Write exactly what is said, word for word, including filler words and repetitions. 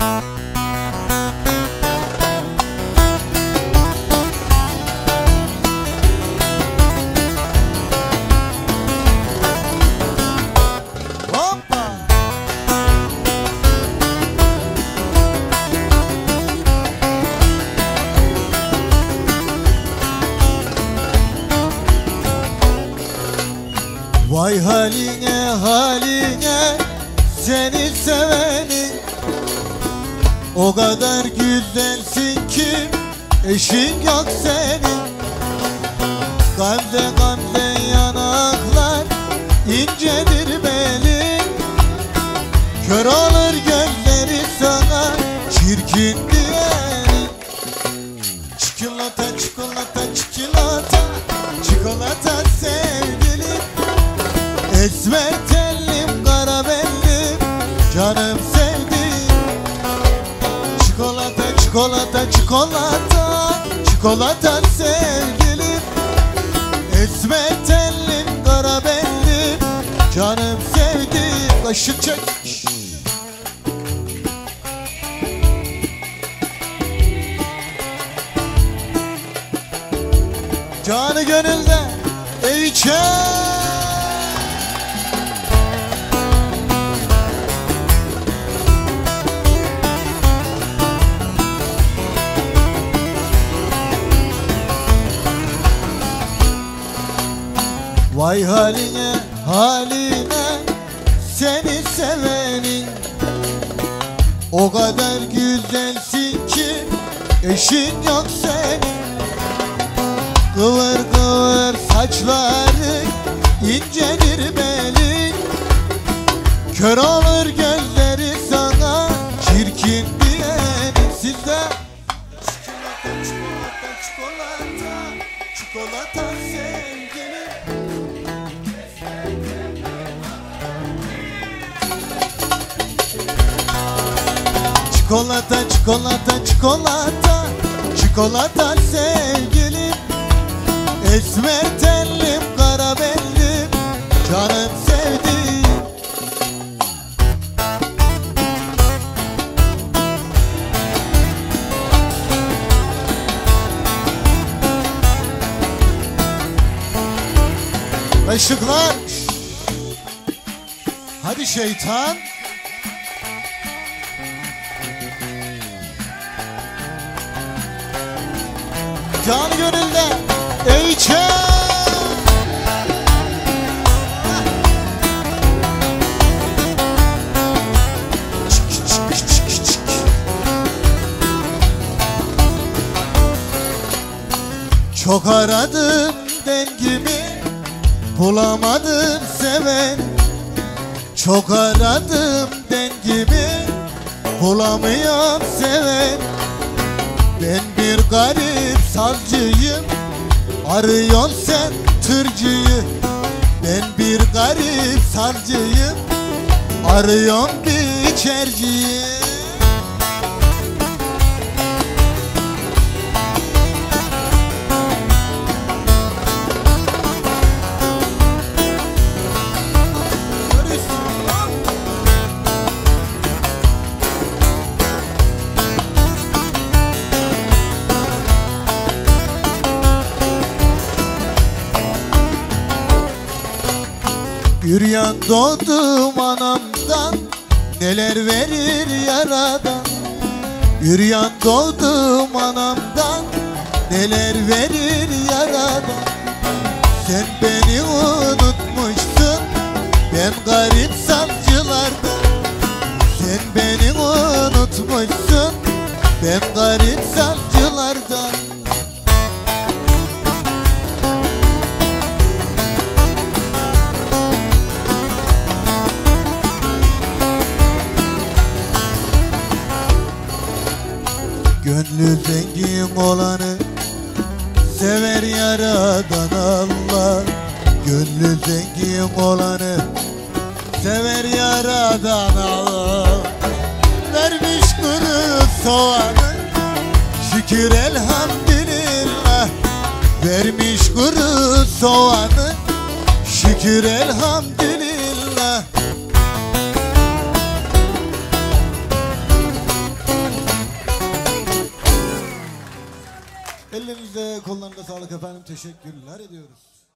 Vay haline haline seni sevenin, o kadar güzelsin ki eşin yok senin. Gamze gamze yanaklar, incedir belin, kör olur gözleri sana çirkin diyenin. Çikolata çikolata çikolata çikolata sevgilim, esmer tellim kara bellim canım sevdim. Çikolata çikolata çikolata çikolata sevgilim, esmer tellim kara bellim canım sevdim. Kaşık çek. Canı gönülde içe. Vay haline haline seni sevenin, o kadar güzelsin ki eşin yok senin. Kıvır kıvır saçların, incedir belin, kör olur gözleri sana çirkin diyenin. Sizde çikolata çikolata çikolata çikolata sevgilim, çikolata çikolata çikolata çikolata sevgilim, esmer tellim kara bellim canım sevdim. Işıklar. Hadi şeytan. Can gönülde eğitim. Çok aradım dengimi, bulamadım seven. Çok aradım dengimi, bulamıyorum seven. Ben bir garip sazcıyım, arıyorsun sen tırcıyı. Ben bir garip sazcıyım, arıyorum bir içerciyi. Yürüyen doğdum anamdan, neler verir yaradan. Yürüyen doğdum anamdan, neler verir yaradan. Sen beni unutmuşsun, ben garip savcılardan. Sen beni unutmuşsun, ben garip savcılardan. Gönlü zengin olanı sever yaradan Allah. Gönlü zengin olanı sever yaradan Allah. Vermiş kuru soğanı, şükür elhamdülillah. Vermiş kuru soğanı, şükür elhamdülillah. Ellerinize kollarınıza sağlık efendim. Teşekkürler ediyoruz.